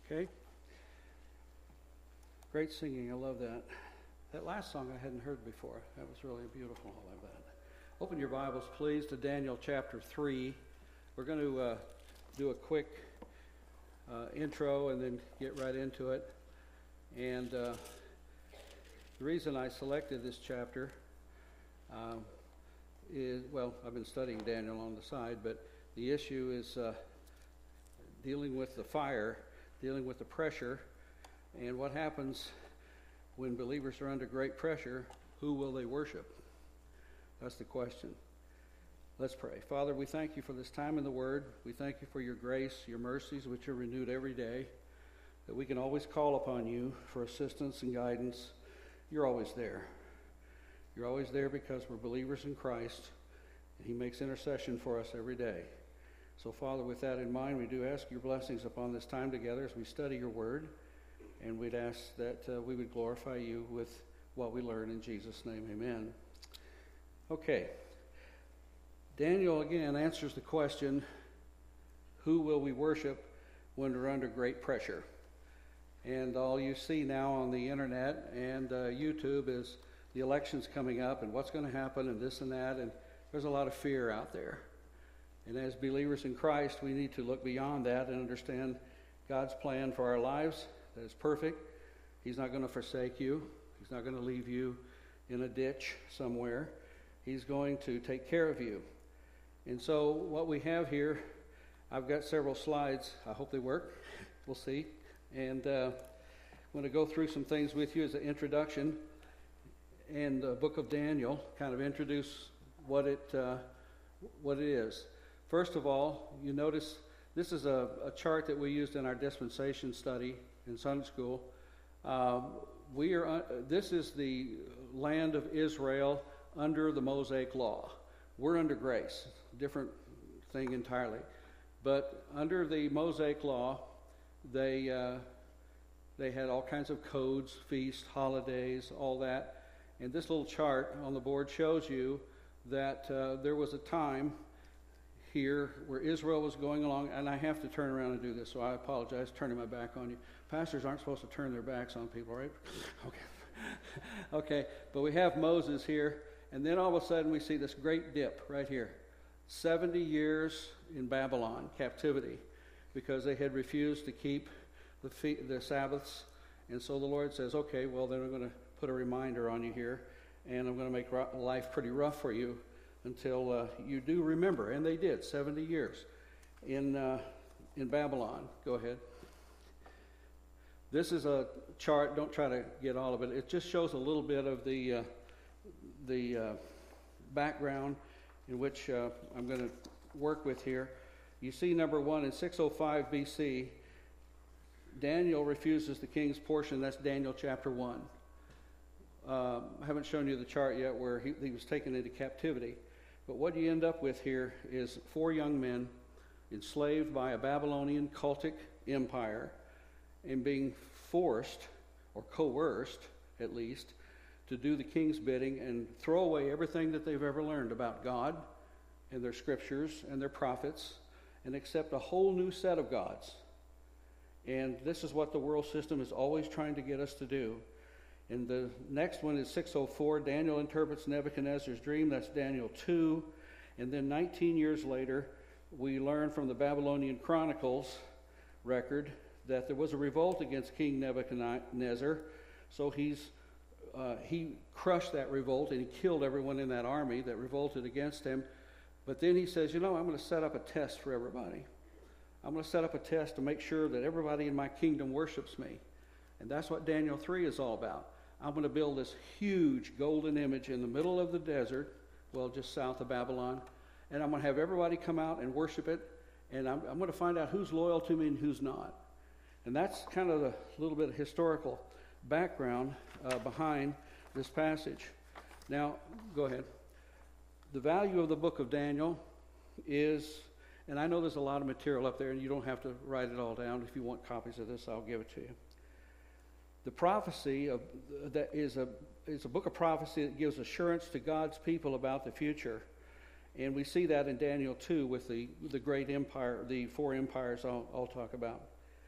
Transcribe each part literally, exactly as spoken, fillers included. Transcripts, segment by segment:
Okay. Great singing. I love that. That last song I hadn't heard before. That was really beautiful. I love that. Open your Bibles, please, to Daniel chapter three. We're going to uh, do a quick uh, intro and then get right into it. And uh, the reason I selected this chapter um, is, well, I've been studying Daniel on the side, but the issue is uh, dealing with the fire, dealing with the pressure, and what happens when believers are under great pressure. Who will they worship? That's the question. Let's pray. Father, we thank you for this time in the Word. We thank you for your grace, your mercies, which are renewed every day, that we can always call upon you for assistance and guidance. You're always there. You're always there because we're believers in Christ, and he makes intercession for us every day. So, Father, with that in mind, we do ask your blessings upon this time together as we study your Word, and we'd ask that uh, we would glorify you with what we learn in Jesus' name. Amen. Okay. Daniel, again, answers the question, who will we worship when we're under great pressure? And all you see now on the internet and uh, YouTube is the elections coming up and what's going to happen and this and that, and there's a lot of fear out there. And as believers in Christ, we need to look beyond that and understand God's plan for our lives, that is perfect. He's not going to forsake you. He's not going to leave you in a ditch somewhere. He's going to take care of you. And so what we have here, I've got several slides. I hope they work. We'll see. And uh, I'm going to go through some things with you as an introduction. And the book of Daniel, kind of introduce what it uh, what it is. First of all, you notice this is a, a chart that we used in our dispensation study in Sunday school. Um, we are uh, this is the land of Israel under the Mosaic law. We're under grace, different thing entirely. But under the Mosaic law, they uh, they had all kinds of codes, feasts, holidays, all that. And this little chart on the board shows you that uh, there was a time here where Israel was going along, and I have to turn around and do this, so I apologize turning my back on you. Pastors aren't supposed to turn their backs on people, right? Okay. Okay, but we have Moses here, and then all of a sudden we see this great dip right here. seventy years in Babylon, captivity, because they had refused to keep the, fe- the Sabbaths. And so the Lord says, okay, well, then I'm going to put a reminder on you here, and I'm going to make life pretty rough for you until uh, you do remember. And they did, seventy years in uh, in Babylon. Go ahead. This is a chart. Don't try to get all of it. It just shows a little bit of the uh, the uh, background in which uh, I'm going to work with here. You see, number one, in six oh five B C, Daniel refuses the king's portion. That's Daniel chapter one. Um, I haven't shown you the chart yet where he, he was taken into captivity. But what you end up with here is four young men enslaved by a Babylonian cultic empire and being forced, or coerced at least, to do the king's bidding and throw away everything that they've ever learned about God and their scriptures and their prophets and accept a whole new set of gods. And this is what the world system is always trying to get us to do. And the next one is six oh four. Daniel interprets Nebuchadnezzar's dream. That's Daniel two. And then nineteen years later, we learn from the Babylonian Chronicles record that there was a revolt against King Nebuchadnezzar. So he's uh, he crushed that revolt and he killed everyone in that army that revolted against him. But then he says, you know, I'm going to set up a test for everybody. I'm going to set up a test to make sure that everybody in my kingdom worships me. And that's what Daniel three is all about. I'm going to build this huge golden image in the middle of the desert, well, just south of Babylon, and I'm going to have everybody come out and worship it, and I'm, I'm going to find out who's loyal to me and who's not. And that's kind of a little bit of historical background uh, behind this passage. Now, go ahead. The value of the book of Daniel is, and I know there's a lot of material up there, and you don't have to write it all down. If you want copies of this, I'll give it to you. The prophecy of that is a is a book of prophecy that gives assurance to God's people about the future, and we see that in Daniel two with the the great empire, the four empires I'll, I'll talk about.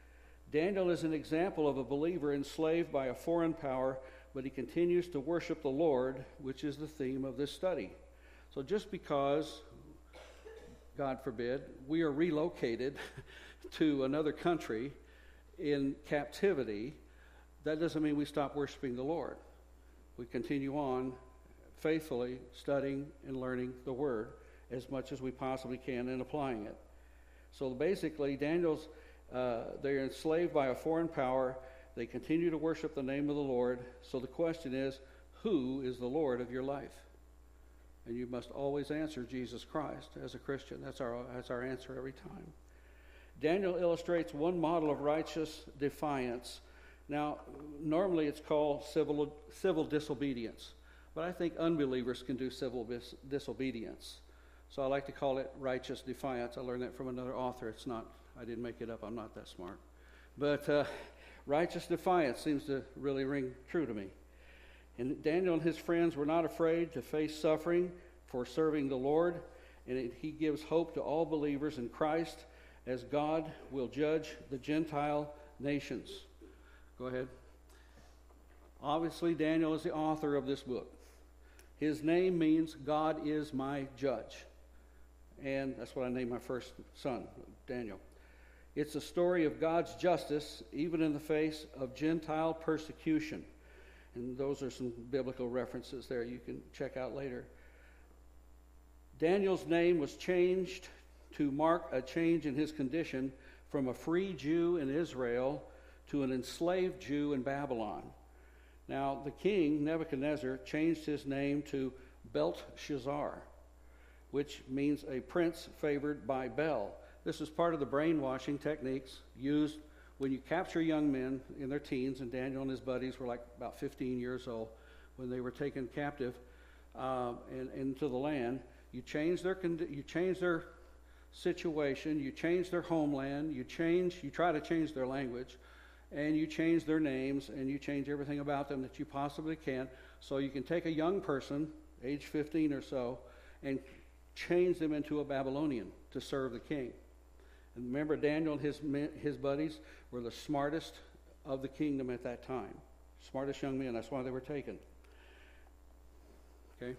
Daniel is an example of a believer enslaved by a foreign power, but he continues to worship the Lord, which is the theme of this study. So just because, God forbid, we are relocated to another country in captivity, that doesn't mean we stop worshiping the Lord. We continue on faithfully studying and learning the Word as much as we possibly can and applying it. So basically, Daniel's, uh, they're enslaved by a foreign power. They continue to worship the name of the Lord. So the question is, who is the Lord of your life? And you must always answer Jesus Christ as a Christian. That's our, that's our answer every time. Daniel illustrates one model of righteous defiance. Now, normally it's called civil, civil disobedience, but I think unbelievers can do civil dis- disobedience. So I like to call it righteous defiance. I learned that from another author. It's not, I didn't make it up. I'm not that smart. But uh, righteous defiance seems to really ring true to me. And Daniel and his friends were not afraid to face suffering for serving the Lord, and it, he gives hope to all believers in Christ as God will judge the Gentile nations. Go ahead. Obviously, Daniel is the author of this book. His name means God is my judge. And that's what I named my first son, Daniel. It's a story of God's justice, even in the face of Gentile persecution. And those are some biblical references there you can check out later. Daniel's name was changed to mark a change in his condition from a free Jew in Israel to an enslaved Jew in Babylon. Now, the king, Nebuchadnezzar, changed his name to Belteshazzar, which means a prince favored by Bel. This is part of the brainwashing techniques used when you capture young men in their teens, and Daniel and his buddies were like about fifteen years old when they were taken captive uh, and, into the land. You change their you change their situation, you change their homeland, you change, you try to change their language, and you change their names, and you change everything about them that you possibly can, so you can take a young person, age fifteen or so, and change them into a Babylonian to serve the king. And remember, Daniel and his his buddies were the smartest of the kingdom at that time. Smartest young men. That's why they were taken. Okay?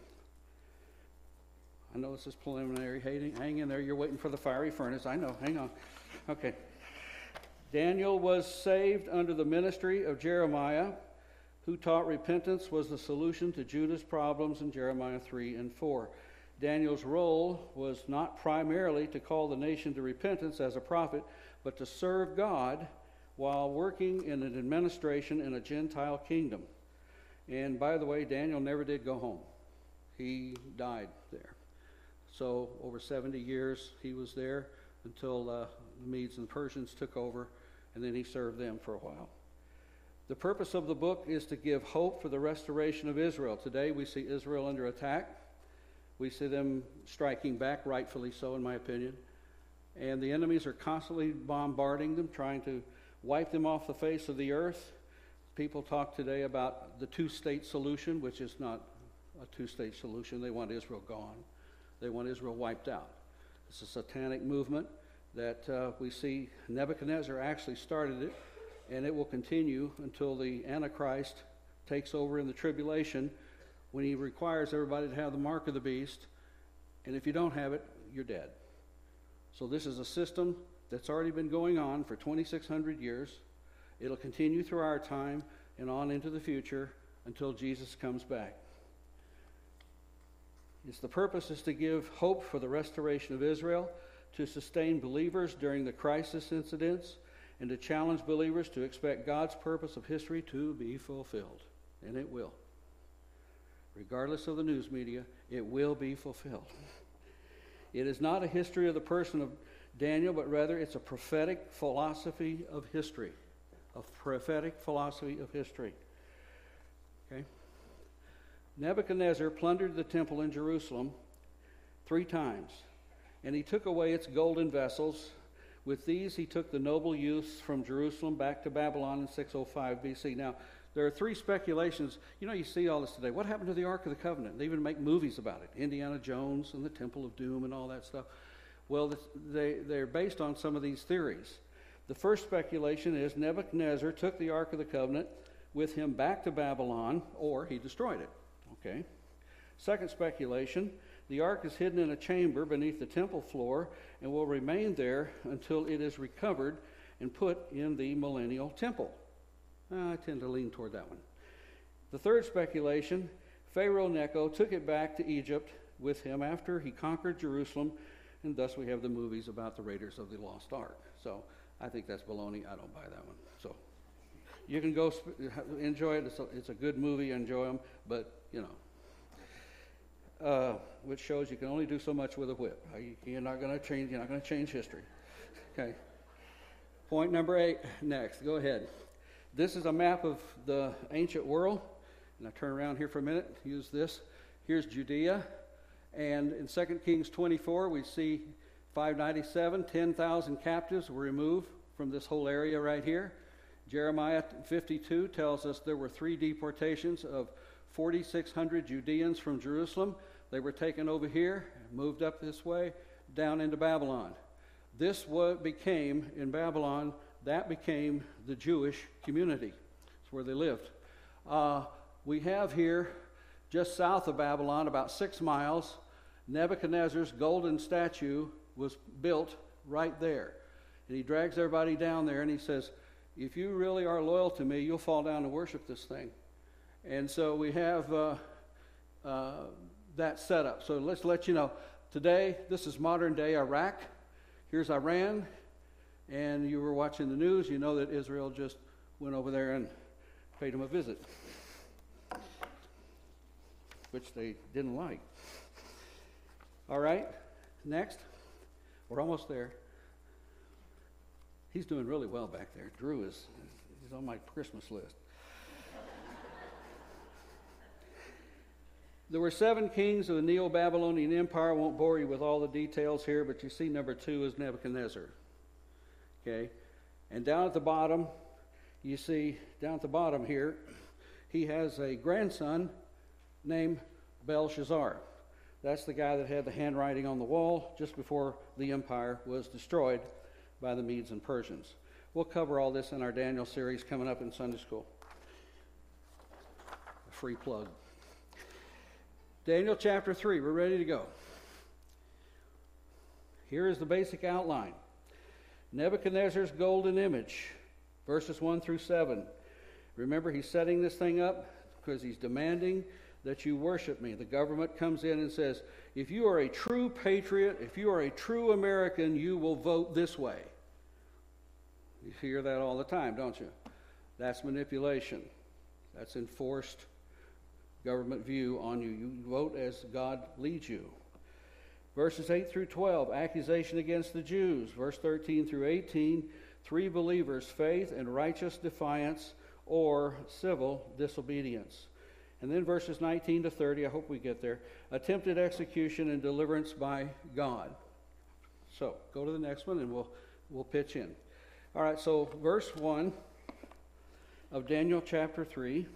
I know this is preliminary. Hang in there. You're waiting for the fiery furnace. I know. Hang on. Okay. Daniel was saved under the ministry of Jeremiah, who taught repentance was the solution to Judah's problems in Jeremiah three and four. Daniel's role was not primarily to call the nation to repentance as a prophet, but to serve God while working in an administration in a Gentile kingdom. And by the way, Daniel never did go home. He died there. So over seventy years he was there until uh, the Medes and Persians took over, and then he served them for a while. The purpose of the book is to give hope for the restoration of Israel. Today we see Israel under attack. We see them striking back, rightfully so in my opinion. And the enemies are constantly bombarding them, trying to wipe them off the face of the earth. People talk today about the two-state solution, which is not a two-state solution. They want Israel gone. They want Israel wiped out. It's a satanic movement that uh, we see Nebuchadnezzar actually started it, and it will continue until the Antichrist takes over in the tribulation, when he requires everybody to have the mark of the beast, and if you don't have it, you're dead. So this is a system that's already been going on for twenty-six hundred years. It'll continue through our time and on into the future until Jesus comes back. It's the purpose is to give hope for the restoration of Israel, to sustain believers during the crisis incidents, and to challenge believers to expect God's purpose of history to be fulfilled. And it will. Regardless of the news media, it will be fulfilled. It is not a history of the person of Daniel, but rather it's a prophetic philosophy of history. A prophetic philosophy of history. Okay? Nebuchadnezzar plundered the temple in Jerusalem three times, and he took away its golden vessels. With these, he took the noble youths from Jerusalem back to Babylon in six oh five B C. Now, there are three speculations. You know, you see all this today. What happened to the Ark of the Covenant? They even make movies about it. Indiana Jones and the Temple of Doom and all that stuff. Well, they, they're based on some of these theories. The first speculation is Nebuchadnezzar took the Ark of the Covenant with him back to Babylon, or he destroyed it. Okay. Second speculation, the ark is hidden in a chamber beneath the temple floor and will remain there until it is recovered and put in the millennial temple. Uh, I tend to lean toward that one. The third speculation, Pharaoh Necho took it back to Egypt with him after he conquered Jerusalem, and thus we have the movies about the Raiders of the Lost Ark. So I think that's baloney. I don't buy that one. So you can go sp- enjoy it. It's a, it's a good movie. Enjoy them, but you know. Uh, which shows you can only do so much with a whip. You're not going to change. You're not going to change history. Okay. Point number eight. Next, go ahead. This is a map of the ancient world, and I turn around here for a minute. Use this. Here's Judea, and in Second Kings twenty-four, we see five ninety-seven, ten thousand captives were removed from this whole area right here. Jeremiah fifty-two tells us there were three deportations of forty-six hundred Judeans from Jerusalem. They were taken over here, moved up this way, down into Babylon. This what became, in Babylon, that became the Jewish community. It's where they lived. Uh, we have here, just south of Babylon, about six miles, Nebuchadnezzar's golden statue was built right there. And he drags everybody down there and he says, if you really are loyal to me, you'll fall down and worship this thing. And so we have uh, uh, that set up. So let's let you know. Today, this is modern day Iraq. Here's Iran. And you were watching the news. You know that Israel just went over there and paid them a visit, which they didn't like. All right, next. We're almost there. He's doing really well back there. Drew is he's on my Christmas list. There were seven kings of the Neo-Babylonian Empire. I won't bore you with all the details here, but you see number two is Nebuchadnezzar. Okay? And down at the bottom, you see, down at the bottom here, he has a grandson named Belshazzar. That's the guy that had the handwriting on the wall just before the empire was destroyed by the Medes and Persians. We'll cover all this in our Daniel series coming up in Sunday school. A free plug. Daniel chapter three, we're ready to go. Here is the basic outline. Nebuchadnezzar's golden image, verses one through seven. Remember, he's setting this thing up because he's demanding that you worship me. The government comes in and says, if you are a true patriot, if you are a true American, you will vote this way. You hear that all the time, don't you? That's manipulation. That's enforced government view on you. You vote as God leads you. Verses eight through twelve, accusation against the Jews. Verse thirteen through eighteen, three believers, faith and righteous defiance or civil disobedience. And then verses nineteen to thirty, I hope we get there, attempted execution and deliverance by God. So, go to the next one and we'll we'll pitch in. All right, so verse one of Daniel chapter three.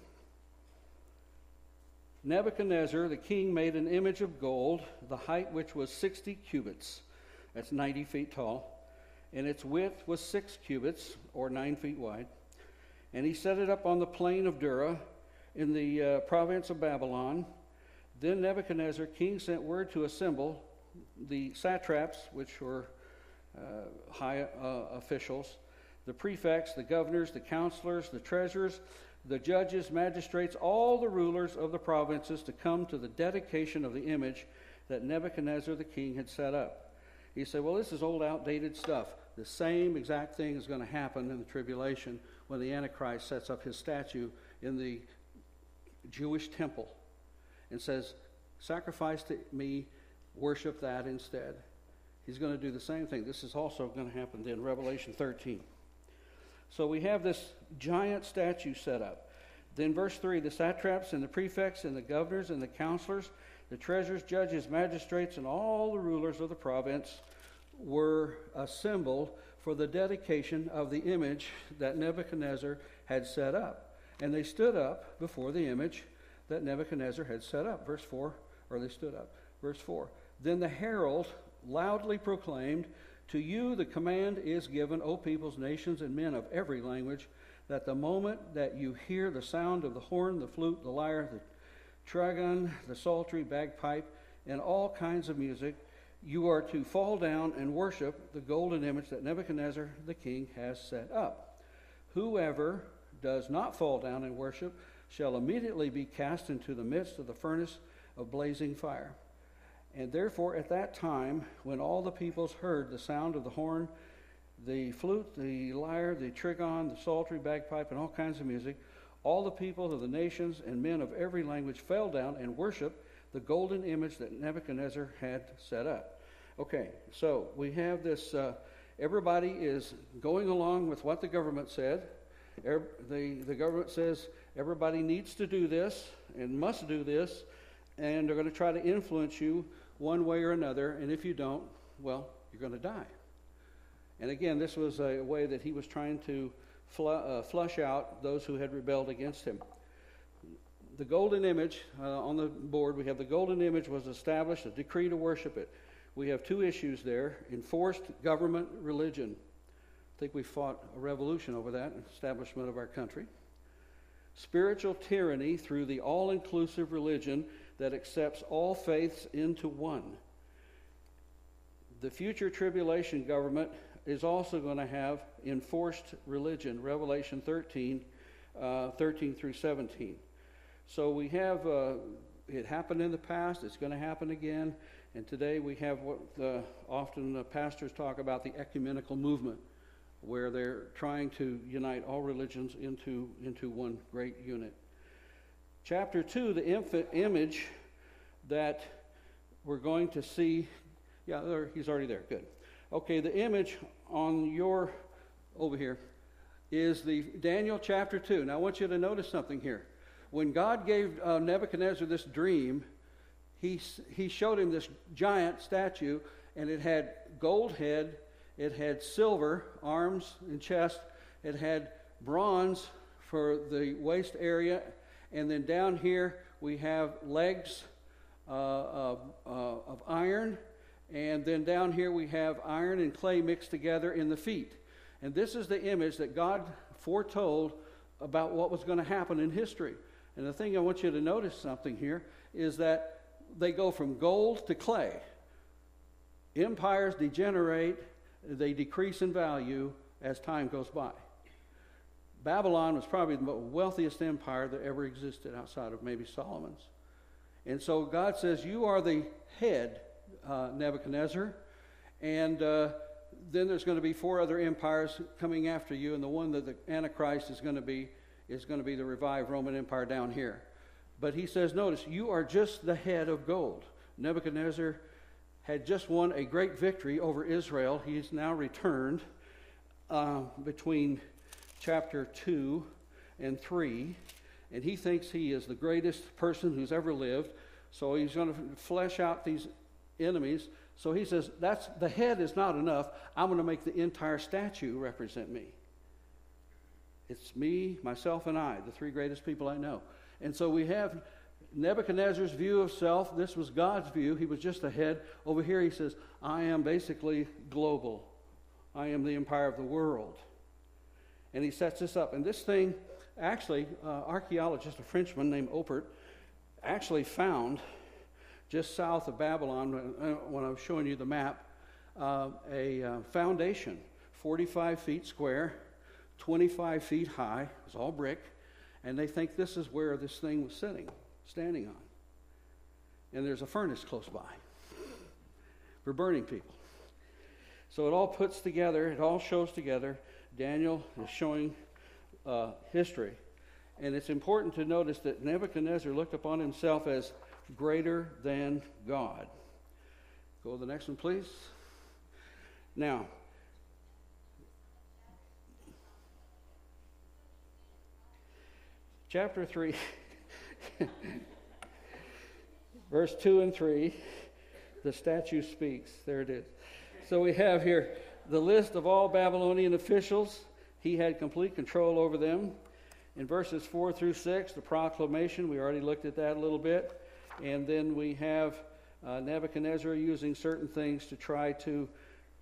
Nebuchadnezzar, the king, made an image of gold, the height which was sixty cubits. That's ninety feet tall. And its width was six cubits, or nine feet wide. And he set it up on the plain of Dura in the uh, province of Babylon. Then Nebuchadnezzar, king, sent word to assemble the satraps, which were uh, high uh, officials, the prefects, the governors, the counselors, the treasurers, the judges, magistrates, all the rulers of the provinces to come to the dedication of the image that Nebuchadnezzar the king had set up. He said, well, this is old, outdated stuff. The same exact thing is going to happen in the tribulation when the Antichrist sets up his statue in the Jewish temple and says, sacrifice to me, worship that instead. He's going to do the same thing. This is also going to happen in Revelation thirteen. So we have this giant statue set up. Then verse three, the satraps and the prefects and the governors and the counselors, the treasurers, judges, magistrates, and all the rulers of the province were assembled for the dedication of the image that Nebuchadnezzar had set up. And they stood up before the image that Nebuchadnezzar had set up. Verse four, or they stood up. Verse four, then the herald loudly proclaimed, To you the command is given, O peoples, nations, and men of every language, that the moment that you hear the sound of the horn, the flute, the lyre, the trigon, the psaltery, bagpipe, and all kinds of music, you are to fall down and worship the golden image that Nebuchadnezzar the king has set up. Whoever does not fall down and worship shall immediately be cast into the midst of the furnace of blazing fire. And therefore at that time, when all the peoples heard the sound of the horn, the flute, the lyre, the trigon, the psaltery, bagpipe, and all kinds of music, all the people of the nations and men of every language fell down and worshiped the golden image that Nebuchadnezzar had set up. Okay, so we have this, uh, everybody is going along with what the government said. Er, the, the government says everybody needs to do this and must do this, and they're going to try to influence you one way or another, and if you don't, well, you're going to die. And again, this was a way that he was trying to fl- uh, flush out those who had rebelled against him. The golden image, uh, on the board, we have the golden image was established, a decree to worship it. We have two issues there: enforced government religion. I think we fought a revolution over that, establishment of our country. Spiritual tyranny through the all-inclusive religion that accepts all faiths into one. The future tribulation government is also going to have enforced religion, Revelation thirteen, uh, thirteen through seventeen. So we have, uh, it happened in the past, it's going to happen again, and today we have what uh, often uh, pastors talk about, the ecumenical movement, where they're trying to unite all religions into, into one great unit. Chapter two, the infant image that we're going to see, yeah, there, he's already there, good. Okay, the image on your, over here, is the Daniel chapter two. Now I want you to notice something here. When God gave uh, Nebuchadnezzar this dream, he, he showed him this giant statue, and it had gold head, it had silver arms and chest, it had bronze for the waist area, and then down here we have legs uh, of, uh, of iron, and then down here we have iron and clay mixed together in the feet. And this is the image that God foretold about what was going to happen in history. And the thing I want you to notice something here is that they go from gold to clay. Empires degenerate, they decrease in value as time goes by. Babylon was probably the wealthiest empire that ever existed outside of maybe Solomon's. And so God says, you are the head, uh, Nebuchadnezzar, and uh, then there's going to be four other empires coming after you, and the one that the Antichrist is going to be is going to be the revived Roman Empire down here. But he says, notice, you are just the head of gold. Nebuchadnezzar had just won a great victory over Israel. He's now returned uh, between chapter two and three, and he thinks he is the greatest person who's ever lived. So he's going to flesh out these enemies. So he says, that's the head is not enough. I'm going to make the entire statue represent me. It's me, myself, and I, the three greatest people I know. And so we have Nebuchadnezzar's view of self. This was God's view. He was just the head. Over here he says, I am basically global. I am the empire of the world. And he sets this up. And this thing, actually, uh, archaeologist, a Frenchman named Oppert, actually found just south of Babylon, when I was showing you the map, uh, a uh, foundation, forty-five feet square, twenty-five feet high. It was all brick. And they think this is where this thing was sitting, standing on. And there's a furnace close by for burning people. So it all puts together, it all shows together. Daniel is showing uh, history. And it's important to notice that Nebuchadnezzar looked upon himself as greater than God. Go to the next one, please. Now, chapter three, verse two and three, the statue speaks. There it is. So we have here the list of all Babylonian officials. He had complete control over them. In verses four through six, the proclamation, we already looked at that a little bit. And then we have uh, Nebuchadnezzar using certain things to try to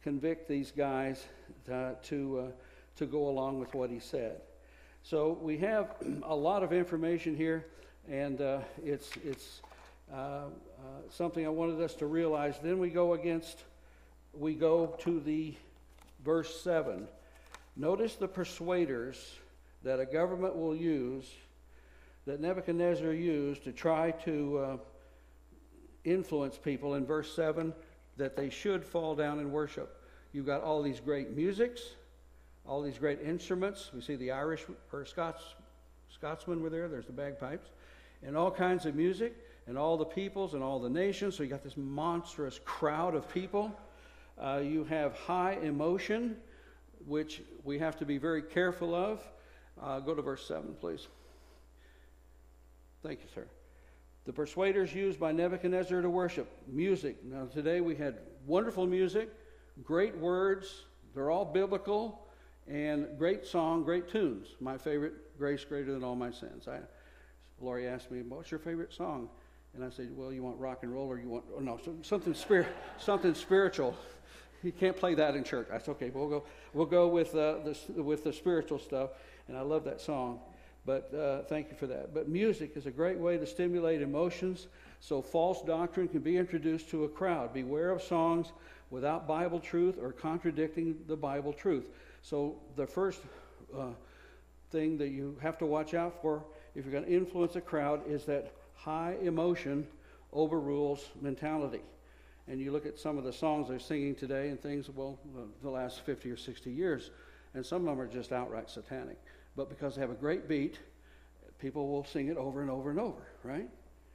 convict these guys uh, to, uh, to go along with what he said. So we have a lot of information here, and uh, it's, it's uh, uh, something I wanted us to realize. Then we go against, we go to the verse seven. Notice the persuaders that a government will use, that Nebuchadnezzar used to try to uh, influence people in verse seven, that they should fall down and worship. You've got all these great musics, all these great instruments. We see the Irish or Scots, Scotsmen were there. There's the bagpipes. And all kinds of music, and all the peoples and all the nations. So you got this monstrous crowd of people. Uh, you have high emotion, which we have to be very careful of. Uh, go to verse seven, please. Thank you, sir. The persuaders used by Nebuchadnezzar to worship. Music. Now today we had wonderful music, great words. They're all biblical. And great song, great tunes. My favorite, Grace Greater Than All My Sins. I, Lori asked me, what's your favorite song? And I said, well, you want rock and roll or you want, oh, no, something, spirit, something spiritual. You can't play that in church. I said, okay, we'll go, we'll go with, uh, the, with the spiritual stuff. And I love that song. But uh, thank you for that. But music is a great way to stimulate emotions so false doctrine can be introduced to a crowd. Beware of songs without Bible truth or contradicting the Bible truth. So the first uh, thing that you have to watch out for if you're going to influence a crowd is that high emotion overrules mentality. And you look at some of the songs they're singing today and things, well, the last fifty or sixty years, and some of them are just outright satanic. But because they have a great beat, people will sing it over and over and over, right?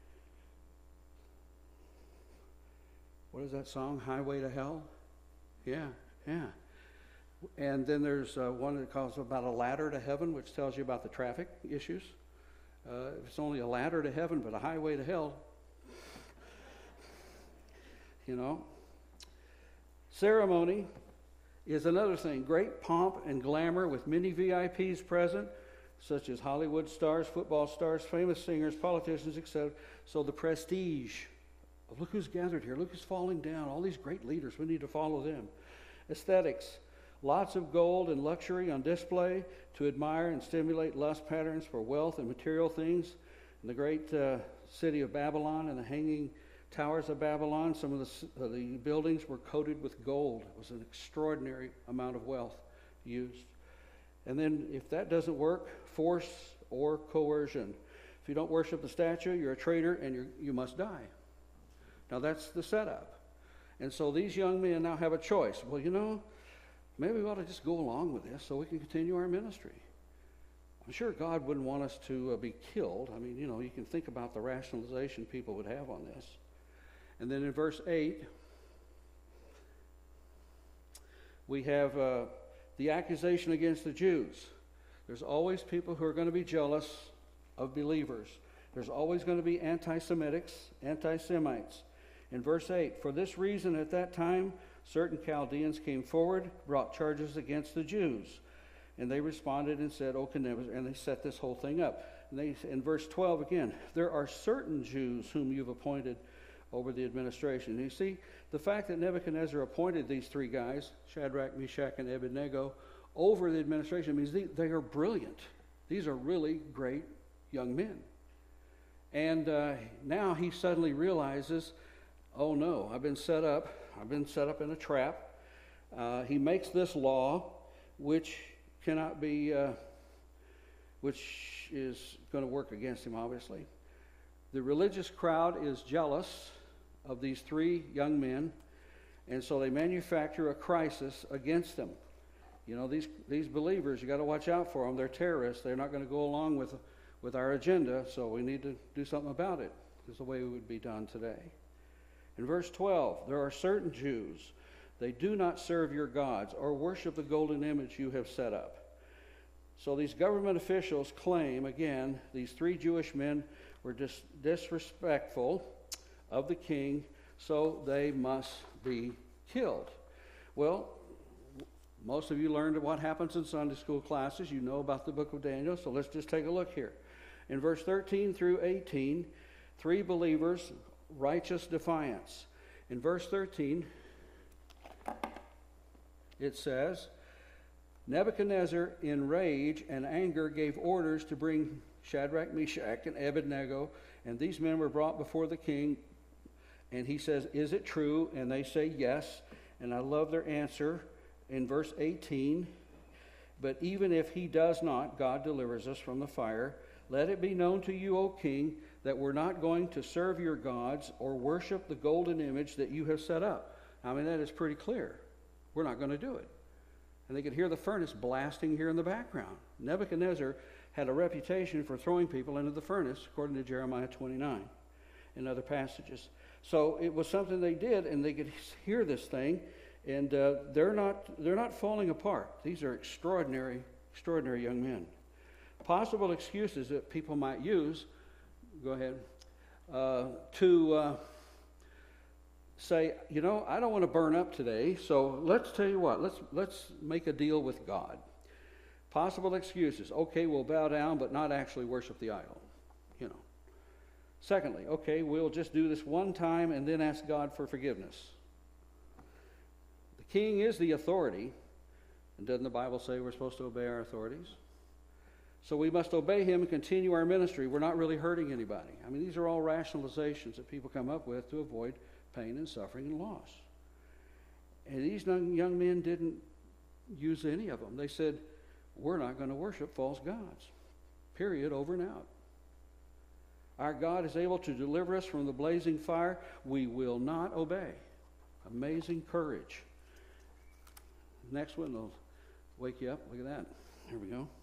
What is that song, Highway to Hell? Yeah, yeah. And then there's uh, one that calls about a ladder to heaven, which tells you about the traffic issues. Uh, if it's only a ladder to heaven, but a highway to hell, you know. Ceremony is another thing. Great pomp and glamour with many V I Ps present, such as Hollywood stars, football stars, famous singers, politicians, et cetera. So the prestige of look who's gathered here, look who's falling down, all these great leaders, we need to follow them. Aesthetics. Lots of gold and luxury on display to admire and stimulate lust patterns for wealth and material things. In the great uh, city of Babylon and the hanging towers of Babylon, some of the, uh, the buildings were coated with gold. It was an extraordinary amount of wealth used. And then if that doesn't work, force or coercion. If you don't worship the statue, you're a traitor and you're, you must die. Now that's the setup. And so these young men now have a choice. Well, you know, maybe we ought to just go along with this so we can continue our ministry. I'm sure God wouldn't want us to uh, be killed. I mean, you know, you can think about the rationalization people would have on this. And then in verse eight, we have uh, the accusation against the Jews. There's always people who are going to be jealous of believers. There's always going to be anti-Semitics, anti-Semites. In verse eight, for this reason at that time, certain Chaldeans came forward, brought charges against the Jews. And they responded and said, O Nebuchadnezzar, and they set this whole thing up. And they, in verse twelve again, there are certain Jews whom you've appointed over the administration. And you see, the fact that Nebuchadnezzar appointed these three guys, Shadrach, Meshach, and Abednego, over the administration means they, they are brilliant. These are really great young men. And uh, now he suddenly realizes, oh no, I've been set up. I've been set up in a trap. Uh, he makes this law, which cannot be, uh, which is going to work against him, obviously. The religious crowd is jealous of these three young men, and so they manufacture a crisis against them. You know, these these believers, you got to watch out for them. They're terrorists. They're not going to go along with with our agenda, so we need to do something about it. This is the way it would be done today. In verse twelve, there are certain Jews, they do not serve your gods or worship the golden image you have set up. So these government officials claim, again, these three Jewish men were dis- disrespectful of the king, so they must be killed. Well, most of you learned what happens in Sunday school classes. You know about the book of Daniel, so let's just take a look here. In verse thirteen through eighteen, three believers, righteous defiance. In verse thirteen, it says, Nebuchadnezzar, in rage and anger, gave orders to bring Shadrach, Meshach, and Abednego, and these men were brought before the king. And he says, is it true? And they say, yes. And I love their answer in verse eighteen. But even if he does not, God delivers us from the fire. Let it be known to you, O king, that we're not going to serve your gods or worship the golden image that you have set up. I mean, that is pretty clear. We're not going to do it. And they could hear the furnace blasting here in the background. Nebuchadnezzar had a reputation for throwing people into the furnace, according to Jeremiah twenty-nine and other passages. So it was something they did, and they could hear this thing, and uh, they're not they're not falling apart. These are extraordinary, extraordinary young men. Possible excuses that people might use, go ahead, uh, to uh, say, you know, I don't want to burn up today, so let's tell you what, let's let's make a deal with God. Possible excuses. Okay, we'll bow down, but not actually worship the idol. You know. Secondly, okay, we'll just do this one time and then ask God for forgiveness. The king is the authority. And doesn't the Bible say we're supposed to obey our authorities? So we must obey him and continue our ministry. We're not really hurting anybody. I mean, these are all rationalizations that people come up with to avoid pain and suffering and loss. And these young, young men didn't use any of them. They said, we're not going to worship false gods. Period, over and out. Our God is able to deliver us from the blazing fire. We will not obey. Amazing courage. Next one will wake you up. Look at that. Here we go.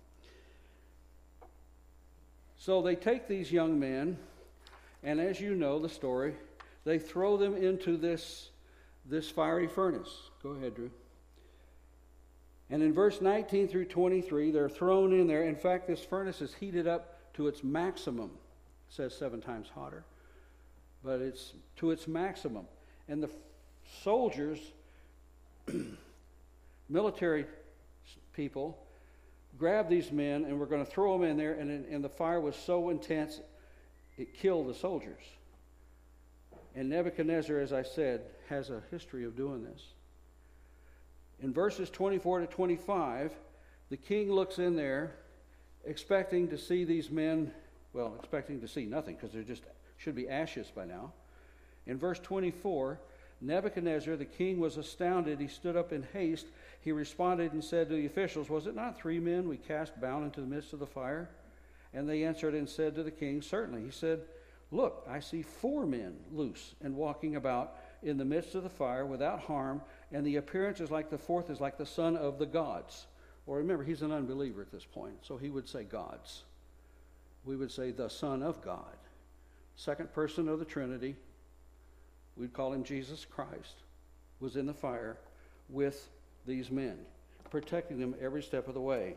So they take these young men, and as you know the story, they throw them into this, this fiery furnace. Go ahead, Drew. And in verse nineteen through twenty-three, they're thrown in there. In fact, this furnace is heated up to its maximum. It says seven times hotter. But it's to its maximum. And the soldiers, military people, grabbed these men and were going to throw them in there. And, and the fire was so intense, it killed the soldiers. And Nebuchadnezzar, as I said, has a history of doing this. In verses twenty-four to twenty-five, the king looks in there expecting to see these men, well, expecting to see nothing because there just should be ashes by now. In verse twenty-four, Nebuchadnezzar, the king, was astounded. He stood up in haste. He responded and said to the officials, was it not three men we cast bound into the midst of the fire? And they answered and said to the king, certainly. He said, look, I see four men loose and walking about in the midst of the fire without harm, and the appearance is like the fourth is like the son of the gods. Or remember, he's an unbeliever at this point, so he would say gods. We would say the Son of God. Second person of the Trinity, we'd call him Jesus Christ, was in the fire with these men, protecting them every step of the way.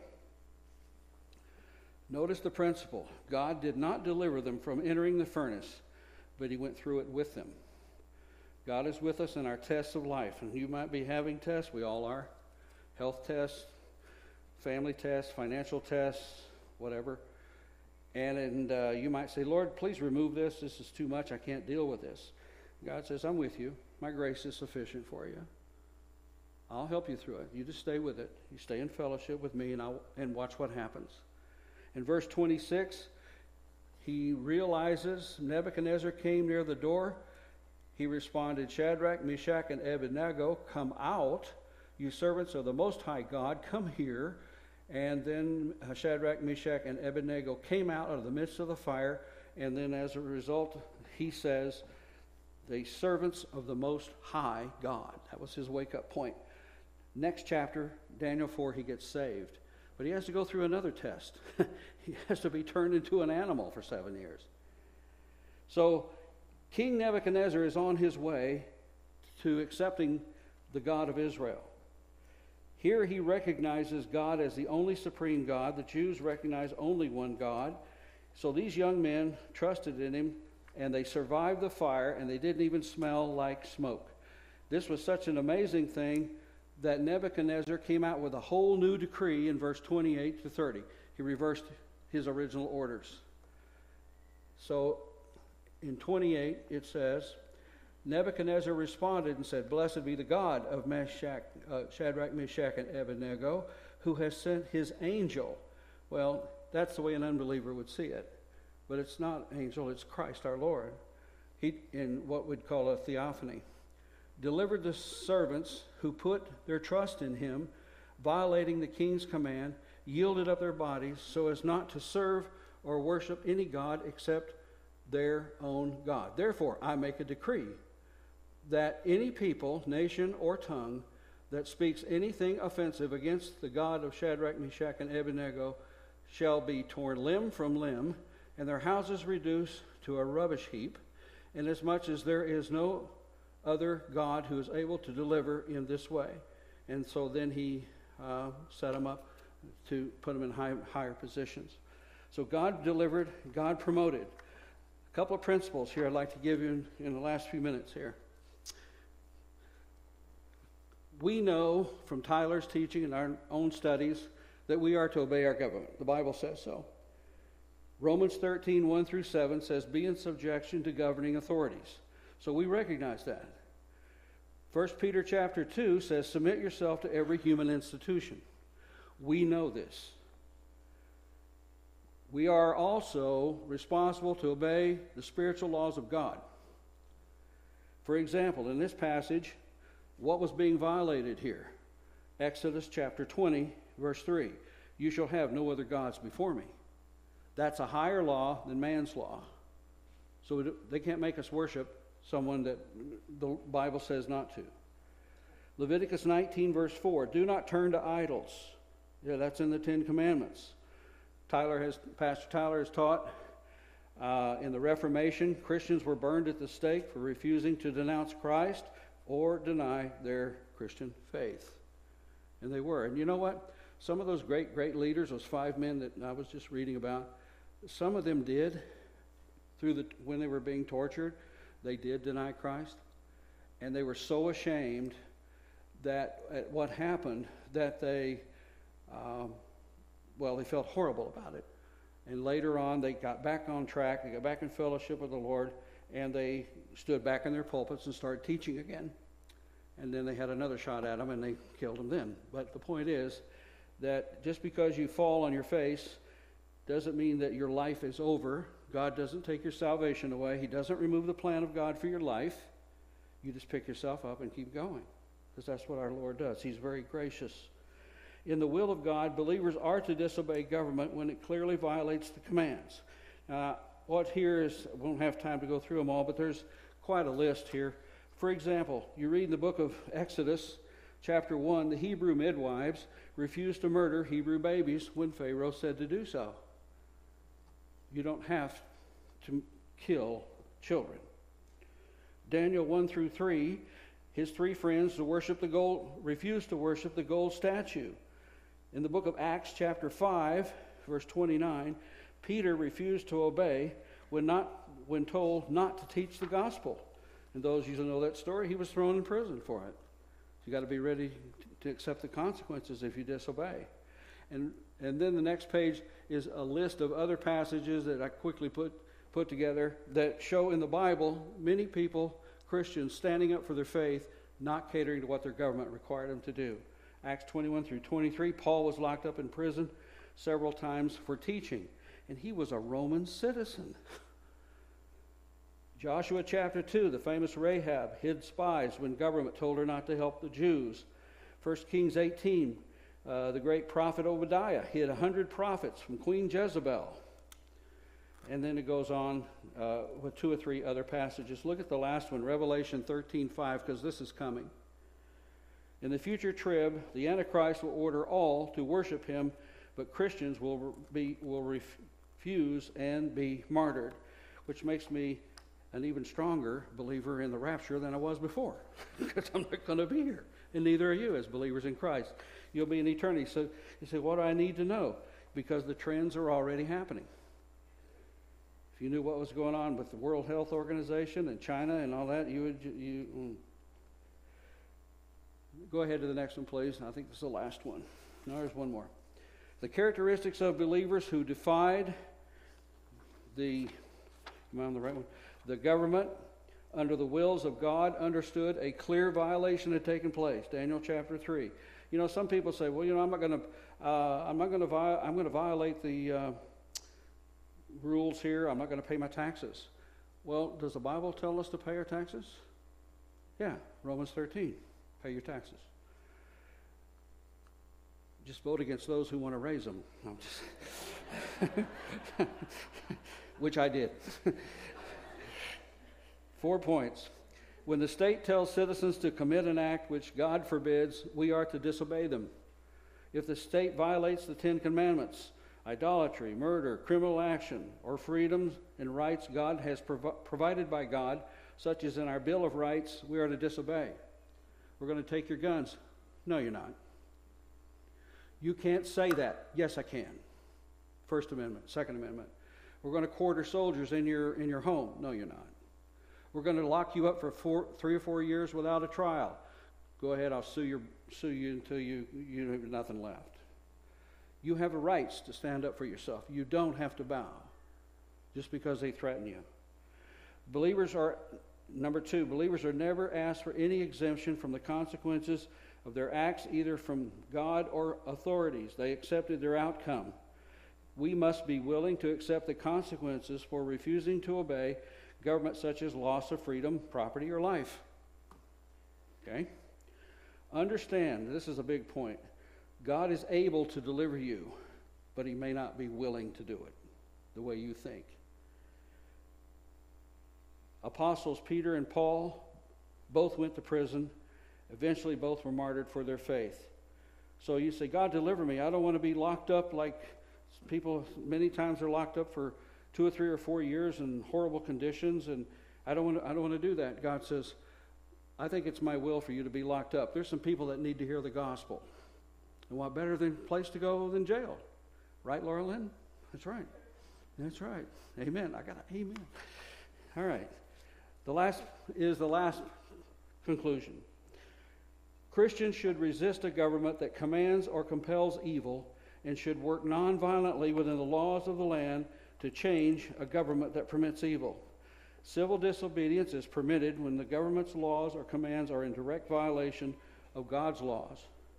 Notice the principle. God did not deliver them from entering the furnace, but he went through it with them. God is with us in our tests of life. And you might be having tests. We all are. Health tests, family tests, financial tests, whatever. And, and uh, you might say, Lord, please remove this. This is too much. I can't deal with this. God says, I'm with you. My grace is sufficient for you. I'll help you through it. You just stay with it. You stay in fellowship with me, and I'll and watch what happens. In verse twenty-six, he realizes Nebuchadnezzar came near the door. He responded, Shadrach, Meshach, and Abednego, come out, you servants of the Most High God, come here. And then Shadrach, Meshach, and Abednego came out of the midst of the fire. And then as a result, he says, the servants of the Most High God. That was his wake-up point. Next chapter, Daniel four, he gets saved. But he has to go through another test. He has to be turned into an animal for seven years. So King Nebuchadnezzar is on his way to accepting the God of Israel. Here he recognizes God as the only supreme God. The Jews recognize only one God. So these young men trusted in him, and they survived the fire, and they didn't even smell like smoke. This was such an amazing thing that Nebuchadnezzar came out with a whole new decree in verse twenty-eight to thirty. He reversed his original orders. So in twenty-eight, it says, Nebuchadnezzar responded and said, "Blessed be the God of Meshach, uh, Shadrach, Meshach, and Abednego, who has sent his angel." Well, that's the way an unbeliever would see it. But it's not angel, it's Christ our Lord. He, in what we'd call a theophany, delivered the servants who put their trust in him, violating the king's command, yielded up their bodies so as not to serve or worship any god except their own God. Therefore, I make a decree that any people, nation, or tongue that speaks anything offensive against the God of Shadrach, Meshach, and Abednego shall be torn limb from limb, and their houses reduced to a rubbish heap, inasmuch as there is no other God who is able to deliver in this way. And so then he uh, set them up to put them in high, higher positions. So God delivered, God promoted. A couple of principles here I'd like to give you in, in the last few minutes here. We know from Tyler's teaching and our own studies that we are to obey our government. The Bible says so. Romans thirteen, one through seven says, "Be in subjection to governing authorities." So we recognize that. First Peter chapter two says, "Submit yourself to every human institution." We know this. We are also responsible to obey the spiritual laws of God. For example, in this passage, what was being violated here? Exodus chapter twenty, verse three. "You shall have no other gods before me." That's a higher law than man's law. So they can't make us worship someone that the Bible says not to. Leviticus nineteen, verse four. "Do not turn to idols." Yeah, that's in the Ten Commandments. Tyler has, Pastor Tyler has taught uh, in the Reformation, Christians were burned at the stake for refusing to denounce Christ or deny their Christian faith. And they were. And you know what? Some of those great, great leaders, those five men that I was just reading about, some of them did, through the when they were being tortured, they did deny Christ. And they were so ashamed that at what happened that they, um, well, they felt horrible about it. And later on, they got back on track, they got back in fellowship with the Lord, and they stood back in their pulpits and started teaching again. And then they had another shot at them, and they killed them then. But the point is that just because you fall on your face doesn't mean that your life is over. God doesn't take your salvation away. He doesn't remove the plan of God for your life. You just pick yourself up and keep going, because that's what our Lord does. He's very gracious. In the will of God, believers are to disobey government when it clearly violates the commands. Uh, what here is, I won't have time to go through them all, but there's quite a list here. For example, you read in the book of Exodus, chapter one, the Hebrew midwives refused to murder Hebrew babies when Pharaoh said to do so. You don't have to kill children. Daniel one through three, his three friends to worship the gold, refused to worship the gold statue. In the book of Acts, chapter five, verse twenty-nine, Peter refused to obey when not when told not to teach the gospel. And those of you who know that story, he was thrown in prison for it. So you got to be ready to accept the consequences if you disobey. And and then the next page is a list of other passages that I quickly put put together that show in the Bible many people, Christians, standing up for their faith, not catering to what their government required them to do. Acts twenty-one through twenty-three, Paul was locked up in prison several times for teaching, and he was a Roman citizen. Joshua chapter two, the famous Rahab hid spies when government told her not to help the Jews. First Kings eighteen, uh, the great prophet Obadiah hid a hundred prophets from Queen Jezebel. And then it goes on uh, with two or three other passages. Look at the last one, Revelation thirteen five, because this is coming. In the future trib, the Antichrist will order all to worship him, but Christians will be will refuse and be martyred, which makes me an even stronger believer in the rapture than I was before, because I'm not going to be here, and neither are you as believers in Christ. You'll be in eternity. So you say, what do I need to know? Because the trends are already happening. If you knew what was going on with the World Health Organization and China and all that, you would you mm. Go ahead to the next one, please. I think this is the last one. No, there's one more. The characteristics of believers who defied the, am I on the right one? The government under the wills of God understood a clear violation had taken place. Daniel chapter three. You know, some people say, well, you know, I'm not going to, uh, I'm not going to, vi- I'm going to violate the uh, rules here. I'm not going to pay my taxes. Well, does the Bible tell us to pay our taxes? Yeah, Romans thirteen, pay your taxes. Just vote against those who want to raise them. I'm just which I did. Four points. When the state tells citizens to commit an act which God forbids, we are to disobey them. If the state violates the Ten Commandments, idolatry, murder, criminal action, or freedoms and rights God has prov- provided by God, such as in our Bill of Rights, we are to disobey. We're going to take your guns. No, you're not. You can't say that. Yes, I can. First Amendment, Second Amendment. We're going to quarter soldiers in your in your home. No, you're not. We're going to lock you up for four, three or four years without a trial. Go ahead, I'll sue your sue you until you you have nothing left. You have a rights to stand up for yourself. You don't have to bow just because they threaten you. Believers are number two. Believers are never asked for any exemption from the consequences of their acts, either from God or authorities. They accepted their outcome. We must be willing to accept the consequences for refusing to obey government, such as loss of freedom, property, or life. Okay? Understand, this is a big point. God is able to deliver you, but he may not be willing to do it the way you think. Apostles Peter and Paul both went to prison. Eventually, both were martyred for their faith. So you say, God, deliver me. I don't want to be locked up like people many times are locked up for two or three or four years in horrible conditions, and I don't want to, I don't want to do that. God says, I think it's my will for you to be locked up. There's some people that need to hear the gospel. And what better than place to go than jail? Right, Laura Lynn? That's right. That's right. Amen. I got an amen. All right. The last is the last conclusion. Christians should resist a government that commands or compels evil and should work nonviolently within the laws of the land to change a government that permits evil. Civil disobedience is permitted when the government's laws or commands are in direct violation of God's laws.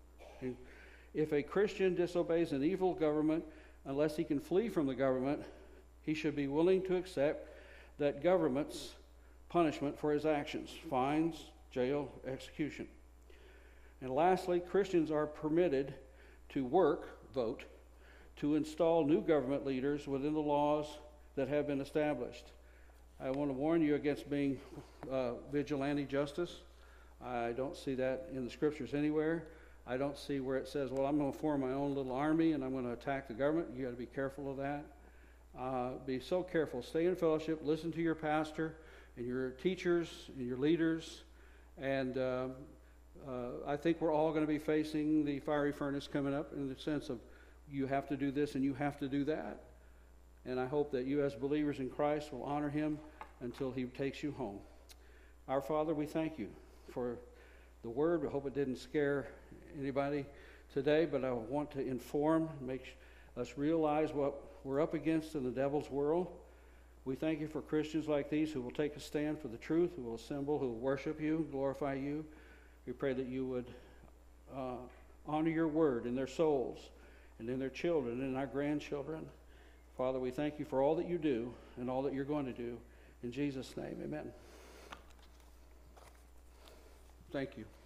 If a Christian disobeys an evil government, unless he can flee from the government, he should be willing to accept that government's punishment for his actions, fines, jail, execution. And lastly, Christians are permitted to work, vote, to install new government leaders within the laws that have been established. I want to warn you against being uh, vigilante justice. I don't see that in the scriptures anywhere. I don't see where it says, well, I'm going to form my own little army and I'm going to attack the government. You got to be careful of that. Uh, be so careful. Stay in fellowship. Listen to your pastor and your teachers and your leaders. And uh, uh, I think we're all going to be facing the fiery furnace coming up in the sense of you have to do this and you have to do that. And I hope that you as believers in Christ will honor him until he takes you home. Our Father, we thank you for the word. I hope it didn't scare anybody today, but I want to inform, make us realize what we're up against in the devil's world. We thank you for Christians like these who will take a stand for the truth, who will assemble, who will worship you, glorify you. We pray that you would uh, honor your word in their souls and in their children and in our grandchildren. Father, we thank you for all that you do and all that you're going to do. In Jesus' name, amen. Thank you.